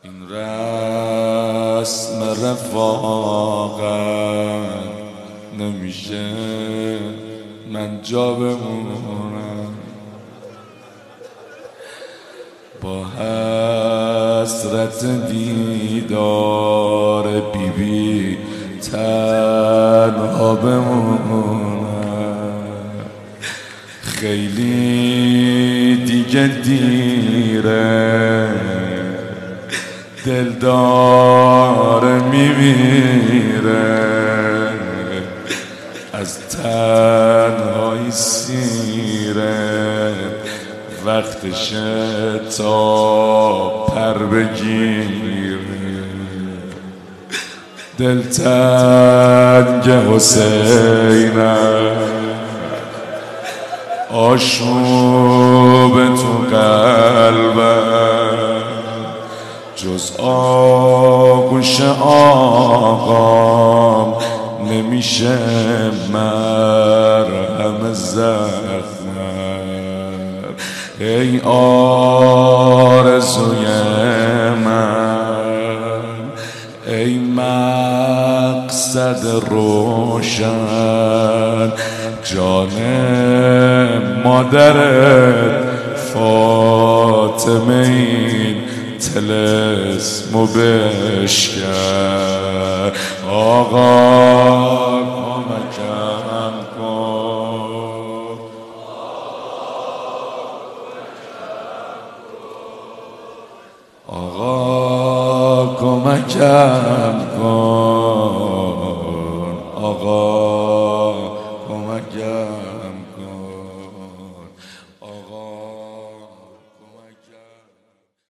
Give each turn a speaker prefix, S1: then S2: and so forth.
S1: این رسم رفاقت نمیشه من جا بمونم، با حسرت دیدار بیبی تنها بمونم. خیلی دیگه دیره، دل داره میمیره، از تنهایی سیره، وقتشه تا پر بگیره. دلتنگ حسینم، آشوب تو قلبم، جز آغوش آقام نمیشه مرهم زخمم. ای آرزوی من، ای مقصد روشن، جان مادرت فاطمه این طلسمو بشکن. آقا کمکم کن، آقا کمکم کن.